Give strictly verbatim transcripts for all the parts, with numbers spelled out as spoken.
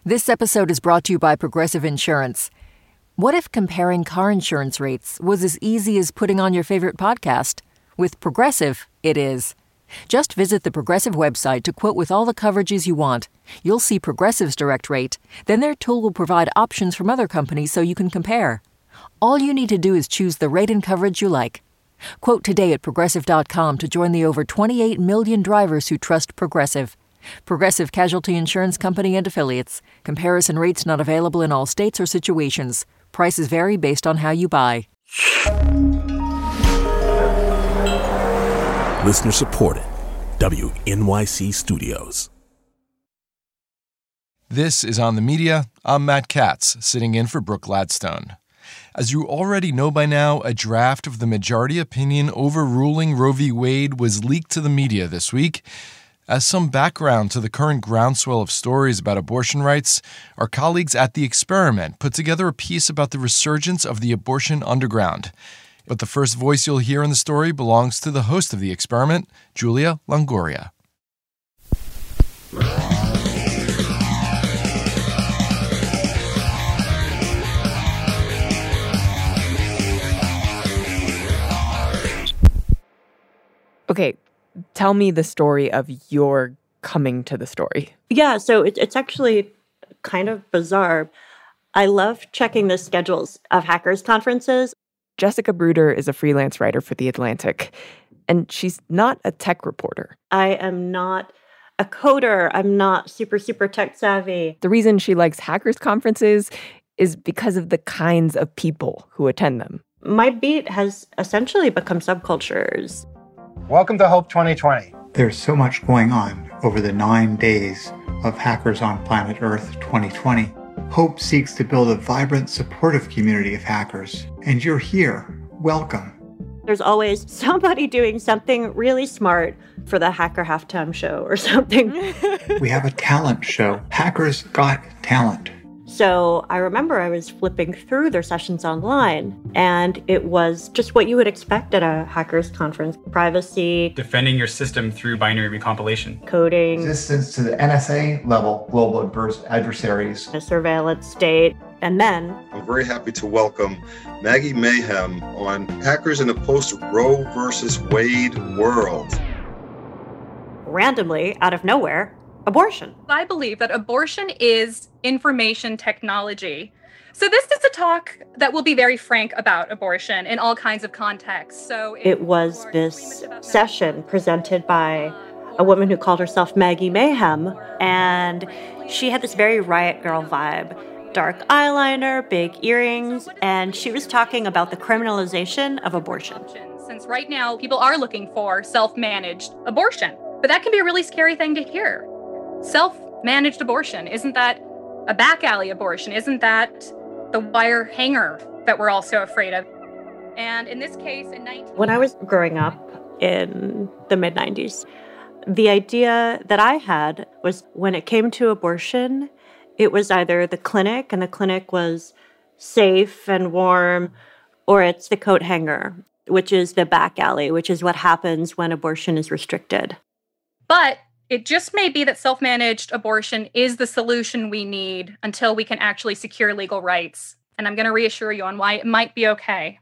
This episode is brought to you by Progressive Insurance. What if comparing car insurance rates was as easy as putting on your favorite podcast? With Progressive, it is. Just visit the Progressive website to quote with all the coverages you want. You'll see Progressive's direct rate. Then their tool will provide options from other companies so you can compare. All you need to do is choose the rate and coverage you like. Quote today at Progressive dot com to join the over twenty-eight million drivers who trust Progressive. Progressive Casualty Insurance Company and Affiliates. Comparison rates not available in all states or situations. Prices vary based on how you buy. Listener supported. W N Y C Studios. This is On the Media. I'm Matt Katz, sitting in for Brooke Gladstone. As you already know by now, a draft of the majority opinion overruling Roe v. Wade was leaked to the media this week. As some background to the current groundswell of stories about abortion rights, our colleagues at The Experiment put together a piece about the resurgence of the abortion underground. But the first voice you'll hear in the story belongs to the host of The Experiment, Julia Longoria. Okay, tell me the story of your coming to the story. Yeah, so it, it's actually kind of bizarre. I love checking the schedules of hackers conferences. Jessica Bruder is a freelance writer for The Atlantic, and she's not a tech reporter. I am not a coder. I'm not super, super tech savvy. The reason she likes hackers conferences is because of the kinds of people who attend them. My beat has essentially become subcultures. Welcome to Hope twenty twenty. There's so much going on over the nine days of Hackers on Planet Earth twenty twenty. Hope seeks to build a vibrant, supportive community of hackers, and you're here. Welcome. There's always somebody doing something really smart for the Hacker Halftime Show or something. We have a talent show, Hackers Got Talent. So I remember I was flipping through their sessions online, and it was just what you would expect at a hackers conference. Privacy. Defending your system through binary recompilation. Coding. Resistance to the N S A-level global adverse adversaries. A surveillance state. And then... I'm very happy to welcome Maggie Mayhem on Hackers in the Post-Roe versus Wade World. Randomly, out of nowhere, abortion. I believe that abortion is information technology. So this is a talk that will be very frank about abortion in all kinds of contexts. So it was this session presented by a woman who called herself Maggie Mayhem, and she had this very Riot Girl vibe. Dark eyeliner, big earrings, and she was talking about the criminalization of abortion. Since right now people are looking for self-managed abortion, but that can be a really scary thing to hear. Self-managed abortion, isn't that a back alley abortion? Isn't that the wire hanger that we're all so afraid of? And in this case, in nineteen when I was growing up in the mid nineties, the idea that I had was when it came to abortion, it was either the clinic, and the clinic was safe and warm, or it's the coat hanger, which is the back alley, which is what happens when abortion is restricted. But it just may be that self-managed abortion is the solution we need until we can actually secure legal rights. And I'm going to reassure you on why it might be okay.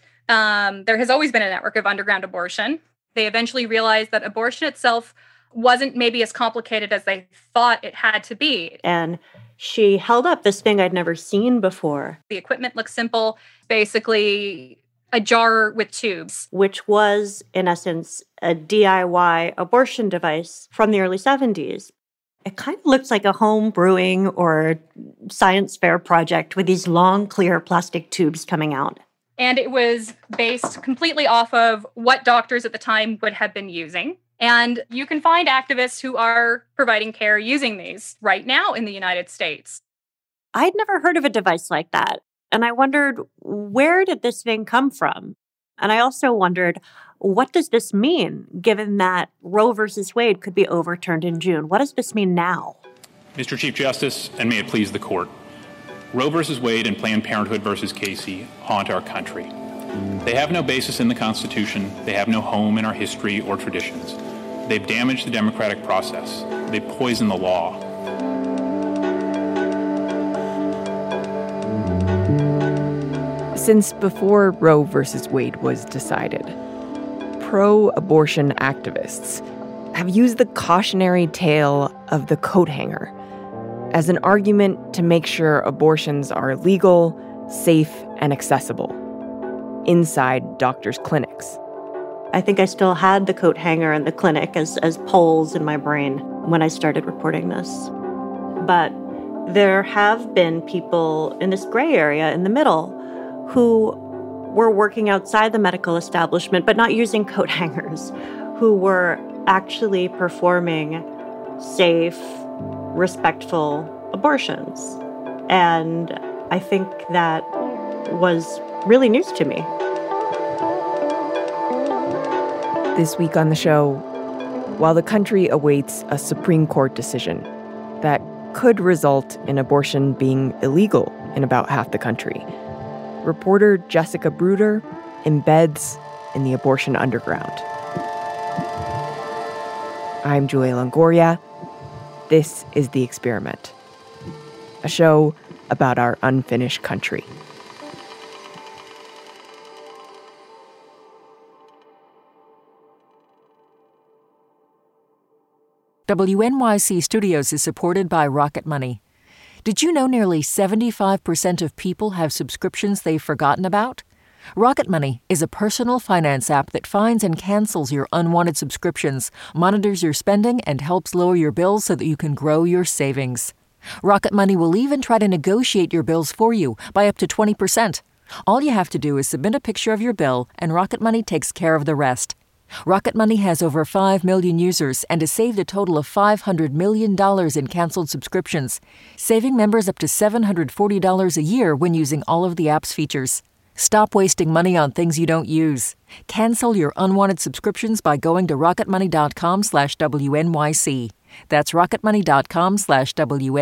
Um, there has always been a network of underground abortion. They eventually realized that abortion itself wasn't maybe as complicated as they thought it had to be. And she held up this thing I'd never seen before. The equipment looks simple, basically a jar with tubes. Which was, in essence, a D I Y abortion device from the early seventies. It kind of looks like a home brewing or science fair project with these long, clear plastic tubes coming out. And it was based completely off of what doctors at the time would have been using. And you can find activists who are providing care using these right now in the United States. I'd never heard of a device like that. And I wondered, where did this thing come from? And I also wondered, what does this mean, given that Roe versus Wade could be overturned in June? What does this mean now? Mister Chief Justice, and may it please the court, Roe versus Wade and Planned Parenthood versus Casey haunt our country. They have no basis in the Constitution. They have no home in our history or traditions. They've damaged the democratic process. They poison the law. Since before Roe versus Wade was decided, pro-abortion activists have used the cautionary tale of the coat hanger as an argument to make sure abortions are legal, safe, and accessible inside doctors' clinics. I think I still had the coat hanger in the clinic as, as poles in my brain when I started reporting this. But there have been people in this gray area in the middle who were working outside the medical establishment, but not using coat hangers, who were actually performing safe, respectful abortions. And I think that was really news to me. This week on the show, while the country awaits a Supreme Court decision that could result in abortion being illegal in about half the country, reporter Jessica Bruder embeds in the abortion underground. I'm Julia Longoria. This is The Experiment, a show about our unfinished country. W N Y C Studios is supported by Rocket Money. Did you know nearly seventy-five percent of people have subscriptions they've forgotten about? Rocket Money is a personal finance app that finds and cancels your unwanted subscriptions, monitors your spending, and helps lower your bills so that you can grow your savings. Rocket Money will even try to negotiate your bills for you by up to twenty percent. All you have to do is submit a picture of your bill, and Rocket Money takes care of the rest. Rocket Money has over five million users and has saved a total of five hundred million dollars in canceled subscriptions, saving members up to seven hundred forty dollars a year when using all of the app's features. Stop wasting money on things you don't use. Cancel your unwanted subscriptions by going to rocketmoney.com slash WNYC. That's rocketmoney.com slash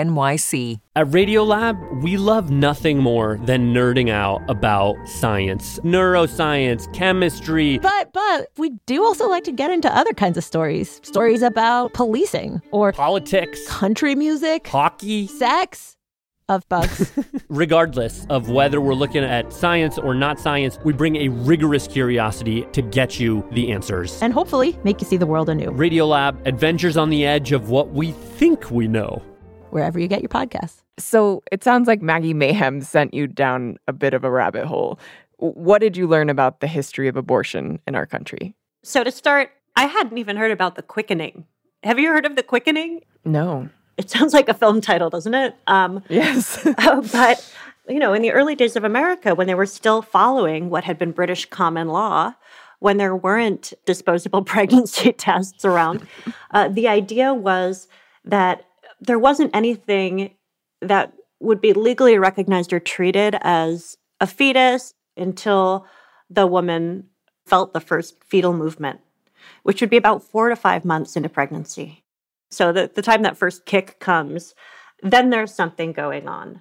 WNYC. At Radiolab, we love nothing more than nerding out about science, neuroscience, chemistry. But, but we do also like to get into other kinds of stories. Stories about policing or politics, country music, hockey, sex. Of bugs. Regardless of whether we're looking at science or not science, we bring a rigorous curiosity to get you the answers. And hopefully make you see the world anew. Radiolab, adventures on the edge of what we think we know. Wherever you get your podcasts. So it sounds like Maggie Mayhem sent you down a bit of a rabbit hole. What did you learn about the history of abortion in our country? So to start, I hadn't even heard about the quickening. Have you heard of the quickening? No. It sounds like a film title, doesn't it? Um, yes. uh, but, you know, in the early days of America, when they were still following what had been British common law, when there weren't disposable pregnancy tests around, uh, the idea was that there wasn't anything that would be legally recognized or treated as a fetus until the woman felt the first fetal movement, which would be about four to five months into pregnancy. So the, the time that first kick comes, then there's something going on.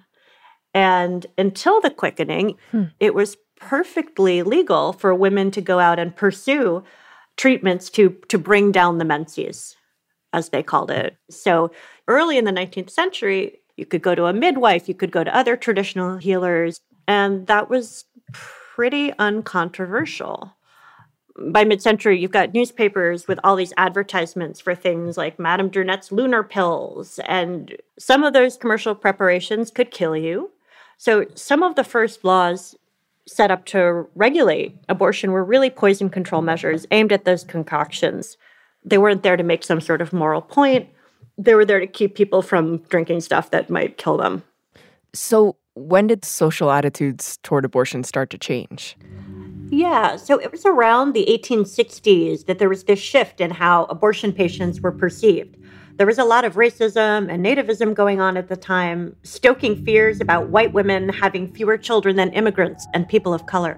And until the quickening, hmm. it was perfectly legal for women to go out and pursue treatments to, to bring down the menses, as they called it. So early in the nineteenth century, you could go to a midwife, you could go to other traditional healers, and that was pretty uncontroversial. By mid-century, you've got newspapers with all these advertisements for things like Madame Durnette's lunar pills, and some of those commercial preparations could kill you. So some of the first laws set up to regulate abortion were really poison control measures aimed at those concoctions. They weren't there to make some sort of moral point. They were there to keep people from drinking stuff that might kill them. So when did social attitudes toward abortion start to change? Yeah, so it was around the eighteen sixties that there was this shift in how abortion patients were perceived. There was a lot of racism and nativism going on at the time, stoking fears about white women having fewer children than immigrants and people of color.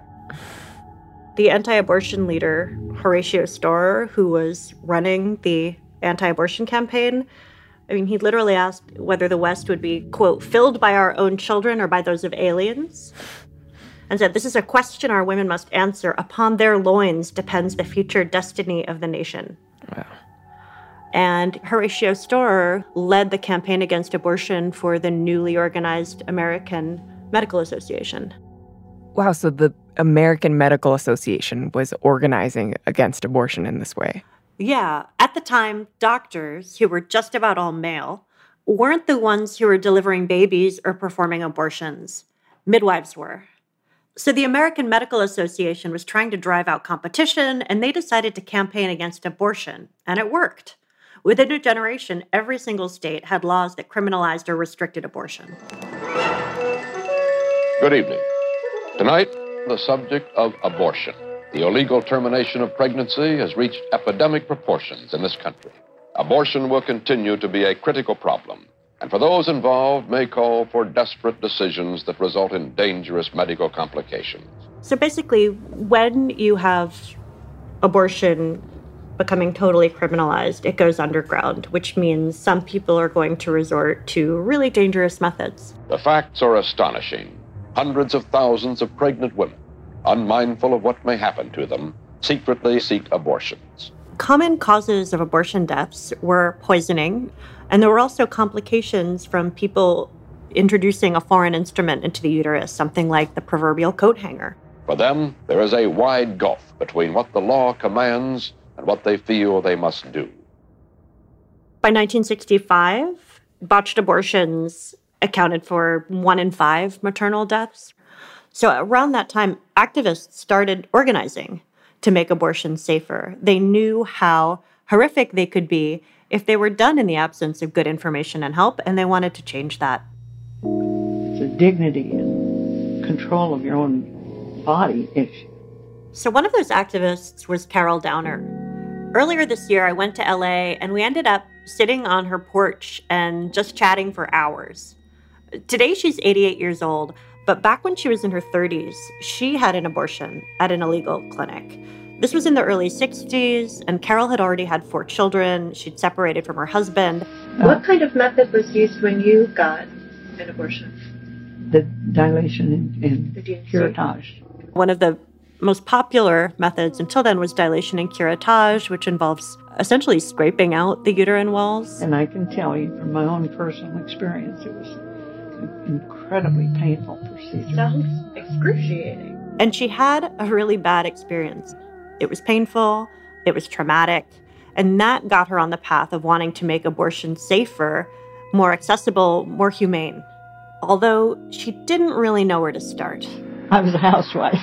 The anti-abortion leader, Horatio Storer, who was running the anti-abortion campaign, I mean, he literally asked whether the West would be, quote, filled by our own children or by those of aliens. And said, this is a question our women must answer. Upon their loins depends the future destiny of the nation. Wow. And Horatio Storer led the campaign against abortion for the newly organized American Medical Association. Wow, so the American Medical Association was organizing against abortion in this way. Yeah. At the time, doctors, who were just about all male, weren't the ones who were delivering babies or performing abortions. Midwives were. So the American Medical Association was trying to drive out competition, and they decided to campaign against abortion, and it worked. Within a generation, every single state had laws that criminalized or restricted abortion. Good evening. Tonight, the subject of abortion. The illegal termination of pregnancy has reached epidemic proportions in this country. Abortion will continue to be a critical problem, and for those involved may call for desperate decisions that result in dangerous medical complications. So basically, when you have abortion becoming totally criminalized, it goes underground, which means some people are going to resort to really dangerous methods. The facts are astonishing. Hundreds of thousands of pregnant women, unmindful of what may happen to them, secretly seek abortions. Common causes of abortion deaths were poisoning, and there were also complications from people introducing a foreign instrument into the uterus, something like the proverbial coat hanger. For them, there is a wide gulf between what the law commands and what they feel they must do. By nineteen sixty-five, botched abortions accounted for one in five maternal deaths. So around that time, activists started organizing to make abortions safer. They knew how horrific they could be if they were done in the absence of good information and help, and they wanted to change that. It's a dignity and control of your own body issue. So one of those activists was Carol Downer. Earlier this year, I went to L A, and we ended up sitting on her porch and just chatting for hours. Today, she's eighty-eight years old, but back when she was in her thirties, she had an abortion at an illegal clinic. This was in the early sixties, and Carol had already had four children. She'd separated from her husband. What kind of method was used when you got an abortion? The dilation and, and curettage. One of the most popular methods until then was dilation and curettage, which involves essentially scraping out the uterine walls. And I can tell you from my own personal experience, it was an incredibly painful procedure. Sounds excruciating. And she had a really bad experience. It was painful, it was traumatic, and that got her on the path of wanting to make abortion safer, more accessible, more humane. Although she didn't really know where to start. I was a housewife.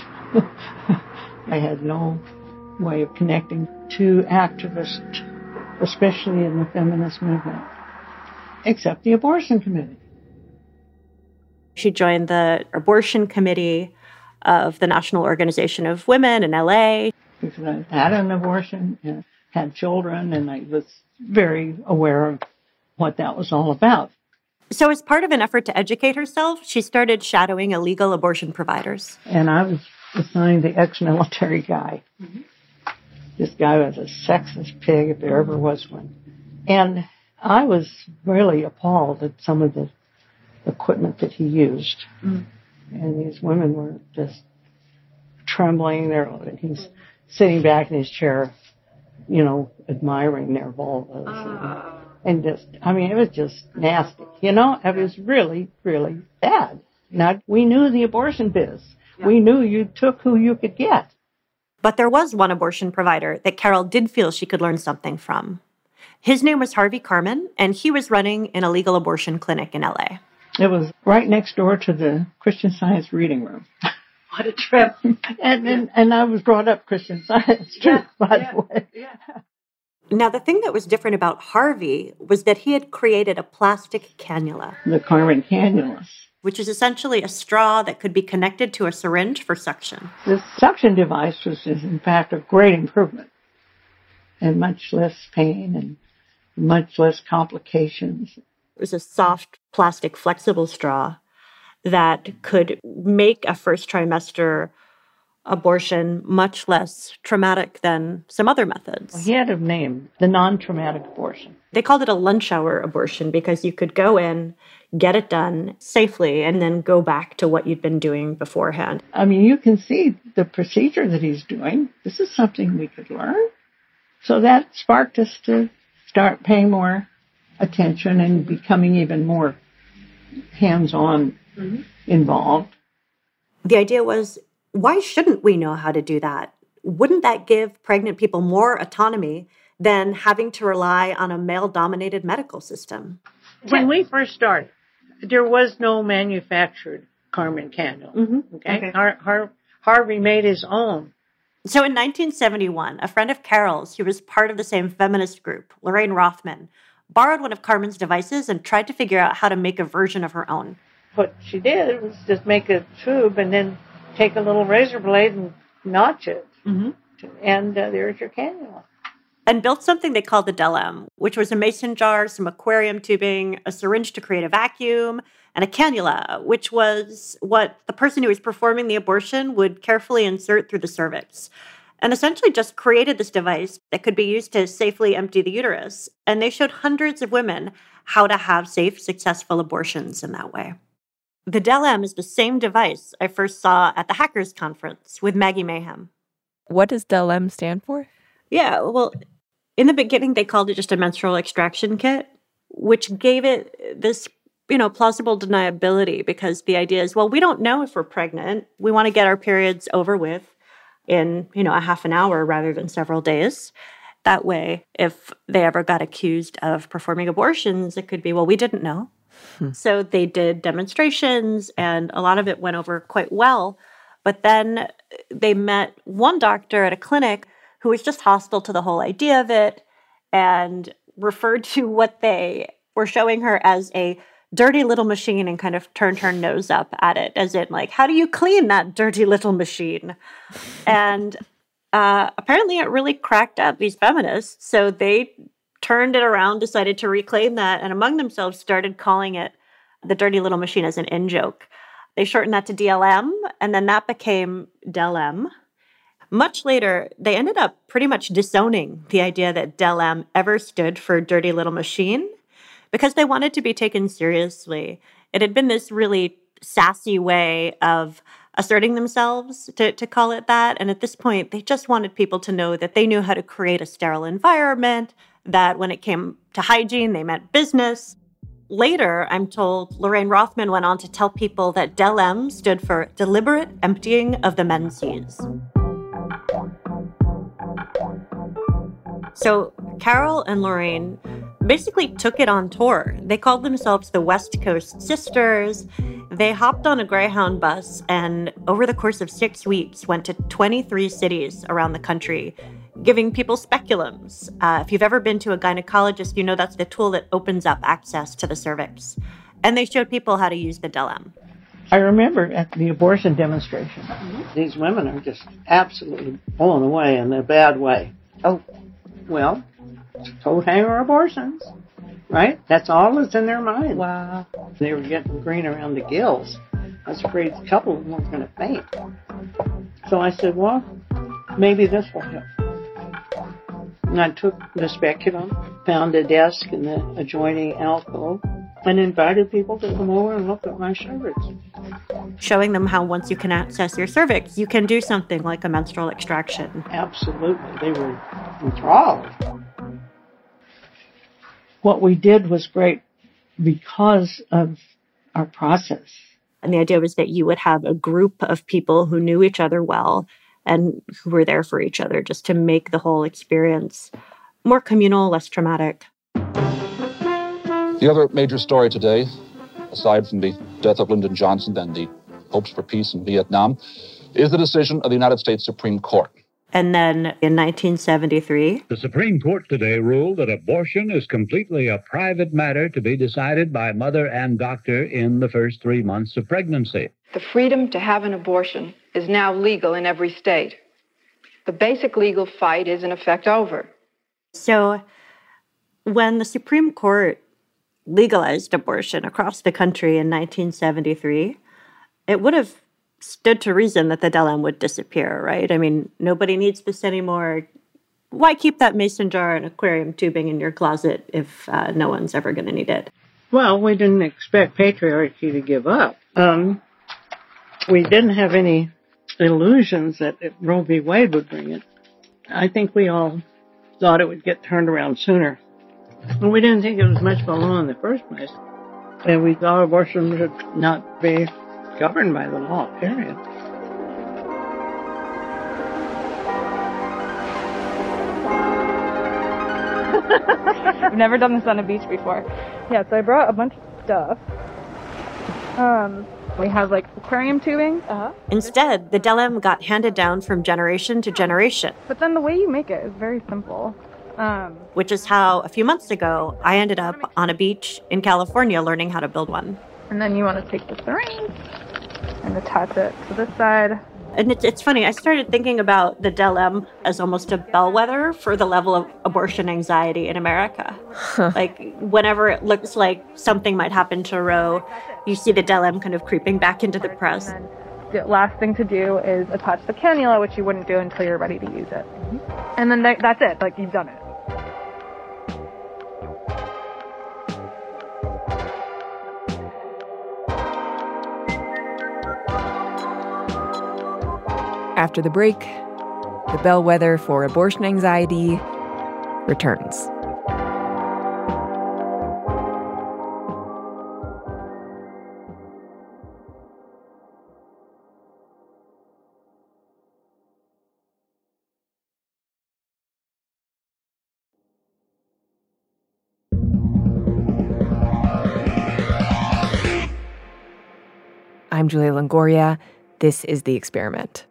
I had no way of connecting to activists, especially in the feminist movement, except the abortion committee. She joined the abortion committee of the National Organization of Women in L A. Because I had an abortion and had children, and I was very aware of what that was all about. So as part of an effort to educate herself, she started shadowing illegal abortion providers. And I was assigned the ex-military guy. Mm-hmm. This guy was a sexist pig, if there ever was one. And I was really appalled at some of the equipment that he used. Mm. And these women were just trembling. They're, he's sitting back in his chair, you know, admiring their vulvas. Uh. And, and just, I mean, it was just nasty. You know, it was really, really bad. Now, we knew the abortion biz. Yeah. We knew you took who you could get. But there was one abortion provider that Carol did feel she could learn something from. His name was Harvey Karman, and he was running an illegal abortion clinic in L A. It was right next door to the Christian Science reading room. What a trip. and, and and I was brought up Christian Science, too, yeah, by yeah, the way. Yeah. Now, the thing that was different about Harvey was that he had created a plastic cannula. The Karman cannula. Which is essentially a straw that could be connected to a syringe for suction. This suction device was, in fact, a great improvement. And much less pain and much less complications. It was a soft, plastic, flexible straw that could make a first trimester abortion much less traumatic than some other methods. Well, he had a name, the non-traumatic abortion. They called it a lunch hour abortion because you could go in, get it done safely, and then go back to what you'd been doing beforehand. I mean, you can see the procedure that he's doing. This is something we could learn. So that sparked us to start paying more attention and becoming even more hands-on mm-hmm. involved. The idea was, why shouldn't we know how to do that? Wouldn't that give pregnant people more autonomy than having to rely on a male-dominated medical system? When we first started, there was no manufactured Carmen cannula. Mm-hmm. Okay, okay. Har- Har- Harvey made his own. So in nineteen seventy-one, a friend of Carol's, who was part of the same feminist group, Lorraine Rothman, borrowed one of Carmen's devices and tried to figure out how to make a version of her own. What she did was just make a tube and then take a little razor blade and notch it. Mm-hmm. And uh, there's your cannula. And built something they called the Del-Em, which was a mason jar, some aquarium tubing, a syringe to create a vacuum, and a cannula, which was what the person who was performing the abortion would carefully insert through the cervix. And essentially just created this device that could be used to safely empty the uterus. And they showed hundreds of women how to have safe, successful abortions in that way. The Del-Em is the same device I first saw at the Hackers Conference with Maggie Mayhem. What does Del-Em stand for? Yeah, well, in the beginning, they called it just a menstrual extraction kit, which gave it this, you know, plausible deniability, because the idea is, well, we don't know if we're pregnant. We want to get our periods over with in, you know, a half an hour rather than several days. That way, if they ever got accused of performing abortions, it could be, well, we didn't know. Hmm. So they did demonstrations, and a lot of it went over quite well. But then they met one doctor at a clinic who was just hostile to the whole idea of it and referred to what they were showing her as a dirty little machine and kind of turned her nose up at it, as in, like, how do you clean that dirty little machine? And uh, apparently it really cracked up these feminists. So they turned it around, decided to reclaim that, and among themselves started calling it the dirty little machine as an in-joke. They shortened that to D L M, and then that became Del-Em. Much later, they ended up pretty much disowning the idea that Del-Em ever stood for dirty little machine because they wanted to be taken seriously. It had been this really sassy way of asserting themselves to, to call it that. And at this point, they just wanted people to know that they knew how to create a sterile environment, that when it came to hygiene, they meant business. Later, I'm told Lorraine Rothman went on to tell people that Del-Em stood for deliberate emptying of the menses. So Carol and Lorraine basically took it on tour. They called themselves the West Coast Sisters. They hopped on a Greyhound bus and over the course of six weeks went to twenty-three cities around the country, giving people speculums. Uh, if you've ever been to a gynecologist, you know that's the tool that opens up access to the cervix. And they showed people how to use the Del-Em. I remember at the abortion demonstration, mm-hmm. these women are just absolutely blown away in a bad way. Oh, well, coat hanger abortions, right? That's all that's in their mind. Wow. They were getting green around the gills. I was afraid a couple of them were going to faint. So I said, well, maybe this will help. And I took the speculum, found a desk in the adjoining alcove, and invited people to come over and look at my cervix. Showing them how once you can access your cervix, you can do something like a menstrual extraction. Absolutely. They were enthralled. What we did was great because of our process. And the idea was that you would have a group of people who knew each other well and who were there for each other just to make the whole experience more communal, less traumatic. The other major story today, aside from the death of Lyndon Johnson and the hopes for peace in Vietnam, is the decision of the United States Supreme Court. And then in nineteen seventy-three, the Supreme Court today ruled that abortion is completely a private matter to be decided by mother and doctor in the first three months of pregnancy. The freedom to have an abortion is now legal in every state. The basic legal fight is in effect over. So when the Supreme Court legalized abortion across the country in nineteen seventy-three, it would have stood to reason that the Del-Em would disappear, right? I mean, nobody needs this anymore. Why keep that mason jar and aquarium tubing in your closet if uh, no one's ever going to need it? Well, we didn't expect patriarchy to give up. Um, we didn't have any illusions that Roe v. Wade would bring it. I think we all thought it would get turned around sooner. And we didn't think it was much of a law in the first place. And we thought abortion would not be governed by the law, period. I've never done this on a beach before. Yeah, so I brought a bunch of stuff. Um, we have like aquarium tubing. Uh-huh. Instead, the Del-Em got handed down from generation to generation. But then the way you make it is very simple. Um, which is how, a few months ago, I ended up on a beach in California learning how to build one. And then you want to take the syringe and attach it to this side. And it's, it's funny, I started thinking about the Del-Em as almost a bellwether for the level of abortion anxiety in America. Huh. Like, whenever it looks like something might happen to Roe, you see the Del-Em kind of creeping back into the press. The last thing to do is attach the cannula, which you wouldn't do until you're ready to use it. Mm-hmm. And then th- that's it, like, you've done it. After the break, the bellwether for abortion anxiety returns. I'm Julia Longoria. This is The Experiment.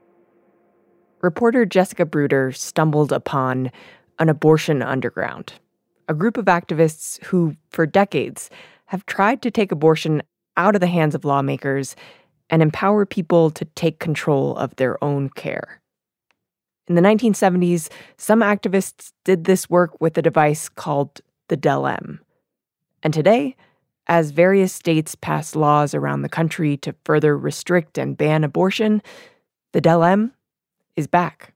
Reporter Jessica Bruder stumbled upon an abortion underground, a group of activists who, for decades, have tried to take abortion out of the hands of lawmakers and empower people to take control of their own care. In the nineteen seventies, some activists did this work with a device called the Del-Em. And today, as various states pass laws around the country to further restrict and ban abortion, the Del-Em is back.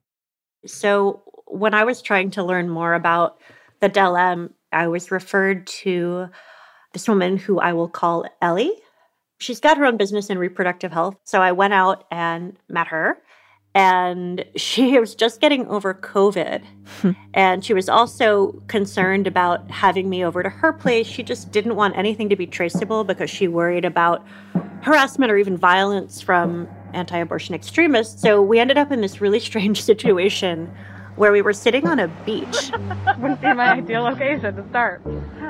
So when I was trying to learn more about the Del-Em, I was referred to this woman who I will call Ellie. She's got her own business in reproductive health. So I went out and met her. And she was just getting over COVID. And she was also concerned about having me over to her place. She just didn't want anything to be traceable because she worried about harassment or even violence from anti-abortion extremists. So we ended up in this really strange situation where we were sitting on a beach. Wouldn't be my ideal location to start.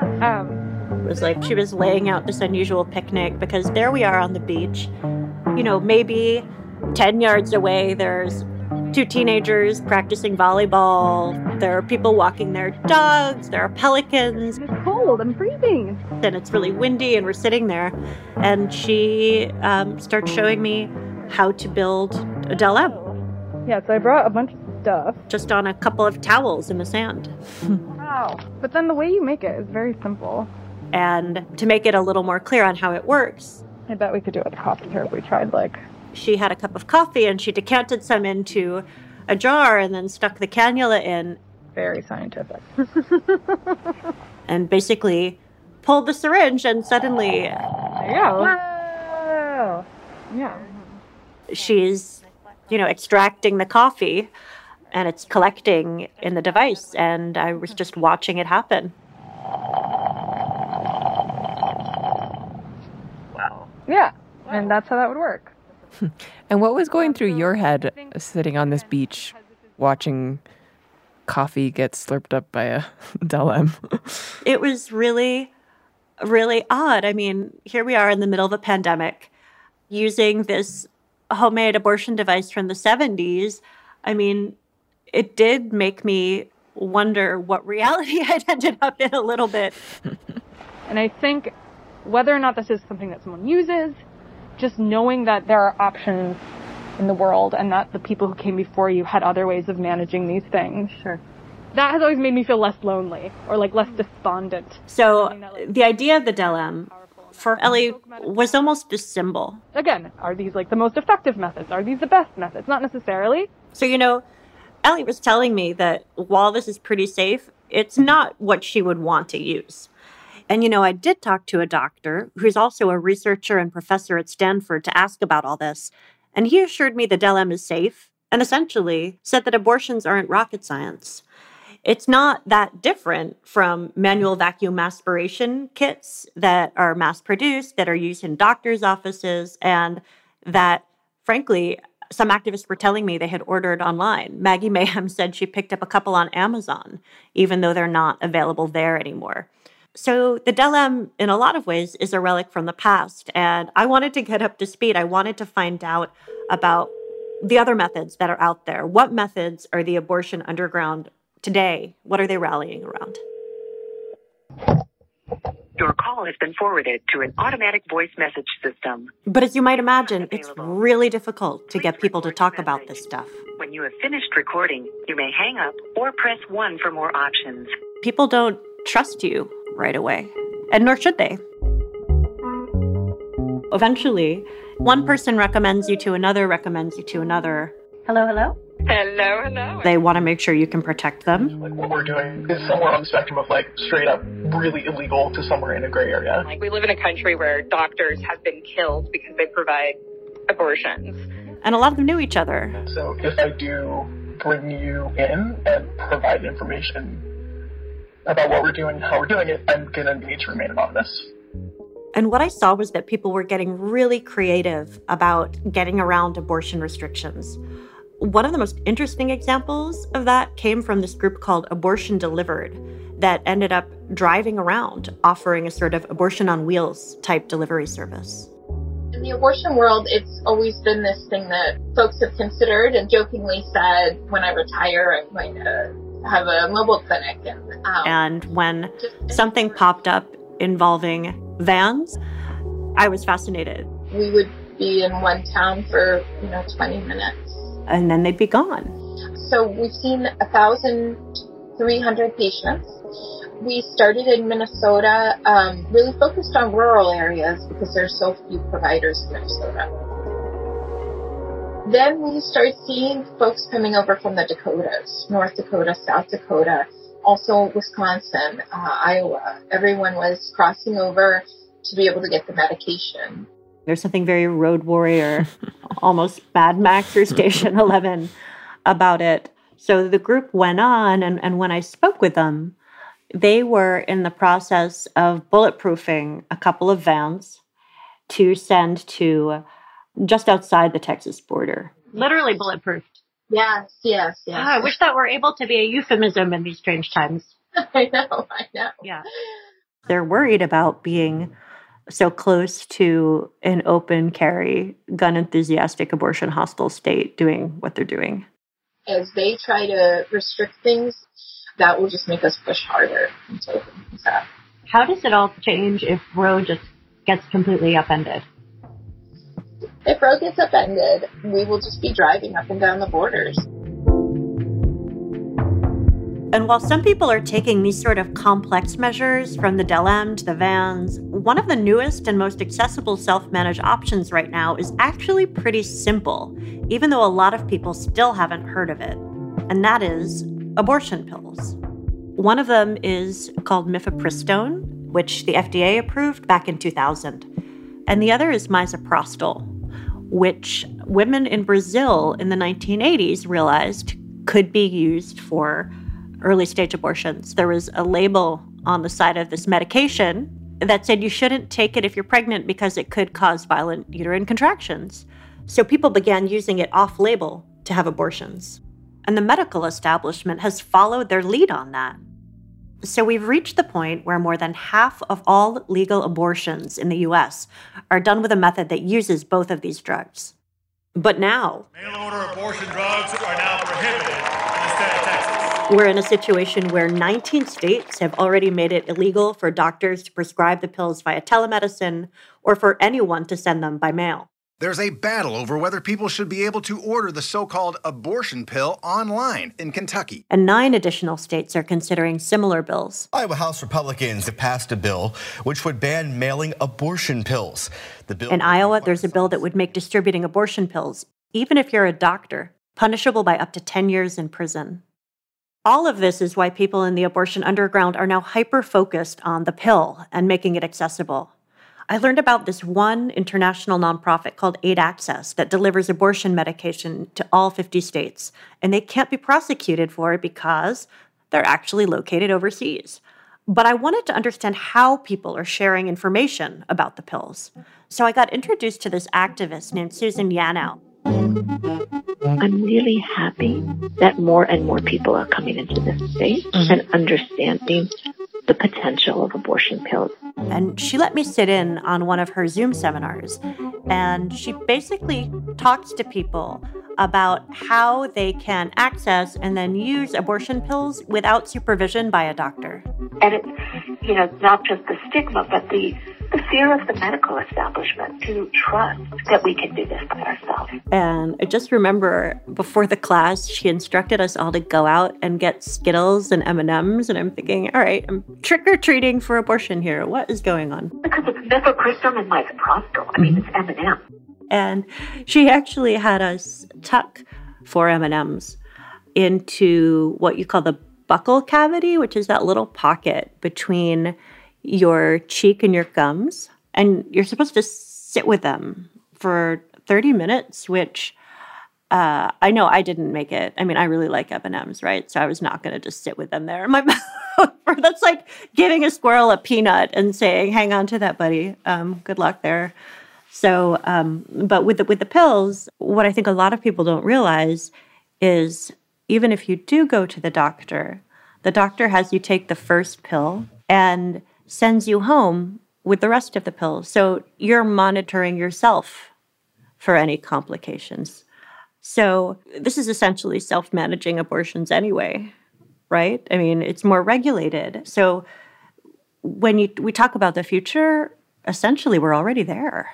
Um, it was like she was laying out this unusual picnic because there we are on the beach. You know, maybe ten yards away, there's two teenagers practicing volleyball. There are people walking their dogs. There are pelicans. It's cold. I'm freezing. And it's really windy, and we're sitting there. And she um, starts showing me how to build a Del-Em. Yeah, so I brought a bunch of stuff. Just on a couple of towels in the sand. Wow. But then the way you make it is very simple. And to make it a little more clear on how it works, I bet we could do it with coffee here if we tried, like... She had a cup of coffee, and she decanted some into a jar and then stuck the cannula in. Very scientific. And basically pulled the syringe, and suddenly... There you go. Wow. Yeah. She's, you know, extracting the coffee, and it's collecting in the device, and I was just watching it happen. Wow. Yeah, and that's how that would work. And what was going through your head sitting on this beach watching coffee get slurped up by a Del-Em? It was really, really odd. I mean, here we are in the middle of a pandemic using this homemade abortion device from the seventies. I mean, it did make me wonder what reality I'd ended up in a little bit. And I think whether or not this is something that someone uses, just knowing that there are options in the world and that the people who came before you had other ways of managing these things. Sure. That has always made me feel less lonely or like less despondent. So the idea of the Del-Em for Ellie was almost a symbol. Again, are these like the most effective methods? Are these the best methods? Not necessarily. So, you know, Ellie was telling me that while this is pretty safe, it's not what she would want to use. And, you know, I did talk to a doctor who's also a researcher and professor at Stanford to ask about all this. And he assured me the Del-Em is safe and essentially said that abortions aren't rocket science. It's not that different from manual vacuum aspiration kits that are mass-produced, that are used in doctors' offices. And that, frankly, some activists were telling me they had ordered online. Maggie Mayhem said she picked up a couple on Amazon, even though they're not available there anymore. So the Del-Em, in a lot of ways, is a relic from the past. And I wanted to get up to speed. I wanted to find out about the other methods that are out there. What methods are the abortion underground today? What are they rallying around? Your call has been forwarded to an automatic voice message system. But as you might imagine, it's really difficult to get people to talk about this stuff. When you have finished recording, you may hang up or press one for more options. People don't trust you right away, and nor should they. Eventually, one person recommends you to another, recommends you to another. Hello, hello? Hello, hello. They want to make sure you can protect them. Like what we're doing is somewhere on the spectrum of like straight up really illegal to somewhere in a gray area. Like we live in a country where doctors have been killed because they provide abortions. And a lot of them knew each other. So if I do bring you in and provide information about what we're doing, how we're doing it, I'm going to need to remain anonymous. And what I saw was that people were getting really creative about getting around abortion restrictions. One of the most interesting examples of that came from this group called Abortion Delivered that ended up driving around offering a sort of abortion on wheels type delivery service. In the abortion world, it's always been this thing that folks have considered and jokingly said, when I retire, I'm going to have a mobile clinic. And, um, and when something popped up involving vans, I was fascinated. We would be in one town for, you know, twenty minutes. And then they'd be gone. So we've seen one thousand three hundred patients. We started in Minnesota, um, really focused on rural areas because there's so few providers in Minnesota. Then we started seeing folks coming over from the Dakotas, North Dakota, South Dakota, also Wisconsin, uh, Iowa. Everyone was crossing over to be able to get the medication. There's something very Road Warrior, almost Mad Max or Station eleven about it. So the group went on, and, and when I spoke with them, they were in the process of bulletproofing a couple of vans to send to just outside the Texas border. Literally bulletproofed. Yes, yes, yes. Oh, I wish that were able to be a euphemism in these strange times. I know, I know. Yeah. They're worried about being so close to an open carry, gun enthusiastic, abortion hostile state doing what they're doing. As they try to restrict things, that will just make us push harder to open things up. How does it all change if Roe just gets completely upended? If Roe gets upended, we will just be driving up and down the borders. And while some people are taking these sort of complex measures from the Del-Em to the vans, one of the newest and most accessible self-managed options right now is actually pretty simple, even though a lot of people still haven't heard of it. And that is abortion pills. One of them is called mifepristone, which the F D A approved back in two thousand. And the other is misoprostol, which women in Brazil in the nineteen eighties realized could be used for early stage abortions. There was a label on the side of this medication that said you shouldn't take it if you're pregnant because it could cause violent uterine contractions. So people began using it off-label to have abortions. And the medical establishment has followed their lead on that. So we've reached the point where more than half of all legal abortions in the U S are done with a method that uses both of these drugs. But now, mail-order abortion drugs are now prohibited in the state of Texas. We're in a situation where nineteen states have already made it illegal for doctors to prescribe the pills via telemedicine or for anyone to send them by mail. There's a battle over whether people should be able to order the so-called abortion pill online in Kentucky. And nine additional states are considering similar bills. Iowa House Republicans have passed a bill which would ban mailing abortion pills. The bill in Iowa, there's a bill that would make distributing abortion pills, even if you're a doctor, punishable by up to ten years in prison. All of this is why people in the abortion underground are now hyper-focused on the pill and making it accessible. I learned about this one international nonprofit called Aid Access that delivers abortion medication to all fifty states, and they can't be prosecuted for it because they're actually located overseas. But I wanted to understand how people are sharing information about the pills. So I got introduced to this activist named Susan Yanow. I'm really happy that more and more people are coming into this space mm-hmm. and understanding the potential of abortion pills. And she let me sit in on one of her Zoom seminars. And she basically talks to people about how they can access and then use abortion pills without supervision by a doctor. And it's, you know, not just the stigma, but the, the fear of the medical establishment to trust that we can do this by ourselves. And I just remember before the class, she instructed us all to go out and get Skittles and M and M's. And I'm thinking, all right, I'm trick-or-treating for abortion here. What is going on? Because it's mifepristone and misoprostol. I mean, it's M and M. And she actually had us tuck four M and M's into what you call the buccal cavity, which is that little pocket between your cheek and your gums. And you're supposed to sit with them for thirty minutes, which uh, I know I didn't make it. I mean, I really like M and M's, right? So I was not going to just sit with them there in my mouth. That's like giving a squirrel a peanut and saying, hang on to that, buddy. Um, good luck there. So, um, but with the, with the pills, what I think a lot of people don't realize is even if you do go to the doctor, the doctor has you take the first pill and sends you home with the rest of the pills. So you're monitoring yourself for any complications. So this is essentially self-managing abortions anyway, right? I mean, it's more regulated. So when you we talk about the future, essentially we're already there.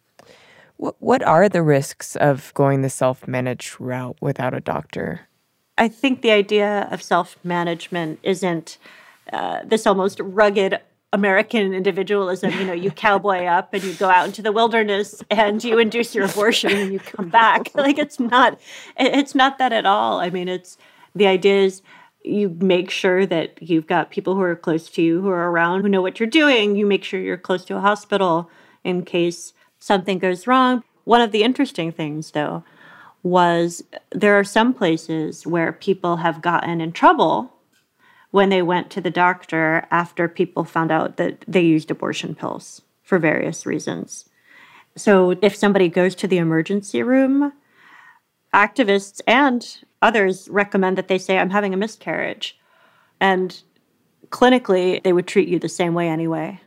What are the risks of going the self-managed route without a doctor? I think the idea of self-management isn't uh, this almost rugged American individualism. You know, you cowboy up and you go out into the wilderness and you induce your abortion and you come back. Like, it's not, it's not that at all. I mean, it's, the idea is you make sure that you've got people who are close to you, who are around, who know what you're doing. You make sure you're close to a hospital in case something goes wrong. One of the interesting things, though, was there are some places where people have gotten in trouble when they went to the doctor after people found out that they used abortion pills for various reasons. So if somebody goes to the emergency room, activists and others recommend that they say, I'm having a miscarriage. And clinically, they would treat you the same way anyway.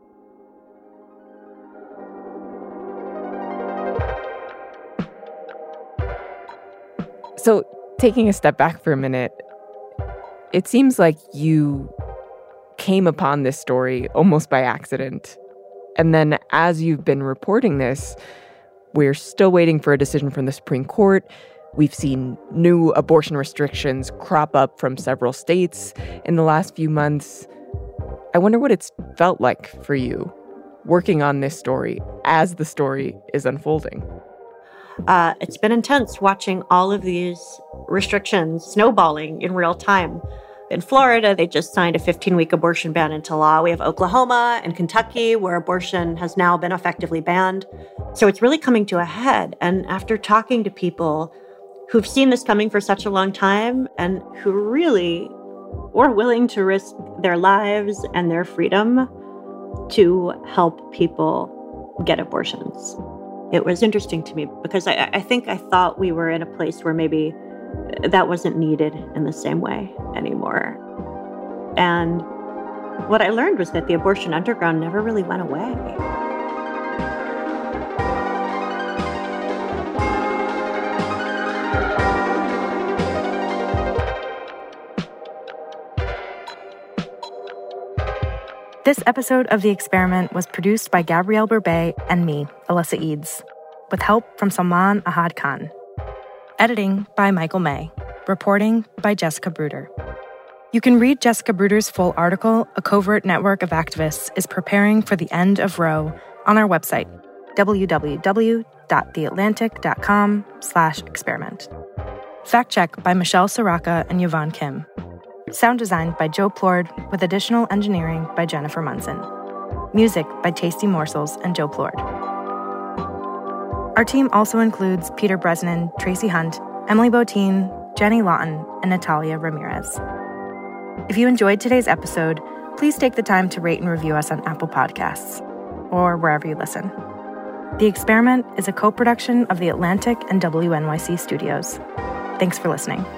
So, taking a step back for a minute, it seems like you came upon this story almost by accident. And then as you've been reporting this, we're still waiting for a decision from the Supreme Court. We've seen new abortion restrictions crop up from several states in the last few months. I wonder what it's felt like for you working on this story as the story is unfolding. Uh, it's been intense watching all of these restrictions snowballing in real time. In Florida, they just signed a fifteen-week abortion ban into law. We have Oklahoma and Kentucky, where abortion has now been effectively banned. So it's really coming to a head. And after talking to people who've seen this coming for such a long time and who really were willing to risk their lives and their freedom to help people get abortions, it was interesting to me because I, I think I thought we were in a place where maybe that wasn't needed in the same way anymore. And what I learned was that the abortion underground never really went away. This episode of The Experiment was produced by Gabrielle Burbet and me, Alyssa Eads, with help from Salman Ahad Khan. Editing by Michael May. Reporting by Jessica Bruder. You can read Jessica Bruder's full article, A Covert Network of Activists is Preparing for the End of Roe, on our website, www.theatlantic.com slash experiment. Fact check by Michelle Soraka and Yvonne Kim. Sound designed by Joe Plord, with additional engineering by Jennifer Munson. Music by Tasty Morsels and Joe Plord. Our team also includes Peter Bresnan, Tracy Hunt, Emily Botine, Jenny Lawton, and Natalia Ramirez. If you enjoyed today's episode, please take the time to rate and review us on Apple Podcasts or wherever you listen. The Experiment is a co-production of The Atlantic and W N Y C Studios. Thanks for listening.